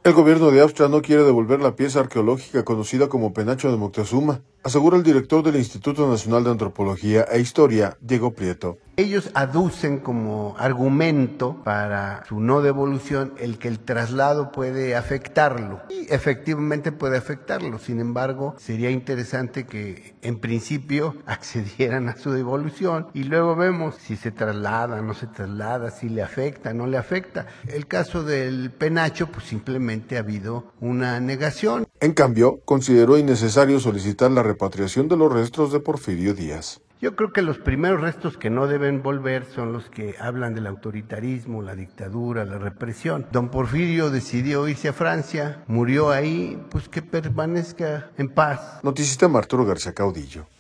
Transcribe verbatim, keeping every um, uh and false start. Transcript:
El gobierno de Austria no quiere devolver la pieza arqueológica conocida como Penacho de Moctezuma, asegura el director del Instituto Nacional de Antropología e Historia, Diego Prieto. Ellos aducen como argumento para su no devolución el que el traslado puede afectarlo. Y efectivamente puede afectarlo. Sin embargo, sería interesante que en principio accedieran a su devolución y luego vemos si se traslada, no se traslada, si le afecta, no le afecta. El caso del penacho, pues simplemente ha habido una negación. En cambio, consideró innecesario solicitar la repatriación de los restos de Porfirio Díaz. Yo creo que los primeros restos que no deben volver son los que hablan del autoritarismo, la dictadura, la represión. Don Porfirio decidió irse a Francia, murió ahí, pues que permanezca en paz. Noticista Arturo García Caudillo.